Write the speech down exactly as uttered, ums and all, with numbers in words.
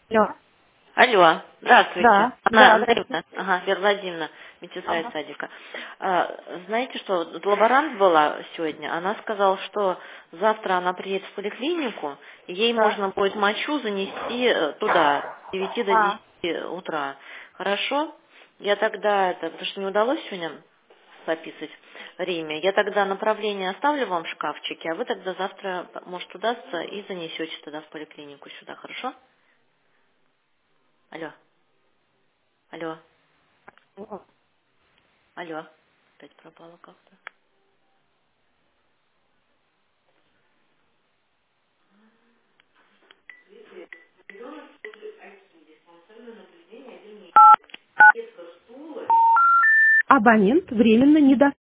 Алло. Алло, здравствуйте. Да, Анна да, Андреевна, здравствуйте. ага, Вера Владимировна, медсестра из Ага. садика. А, знаете что, вот лаборант была сегодня, она сказала, что завтра она приедет в поликлинику, и ей Да. можно будет мочу занести э, туда, с девяти до А, десяти утра. Хорошо? Я тогда, это, потому что не удалось сегодня записывать время, я тогда направление оставлю вам в шкафчике, а вы тогда завтра, может, удастся, и занесете тогда в поликлинику сюда, хорошо? Алло, алло. о, Алло. Опять пропала как-то. абонент временно недоступен.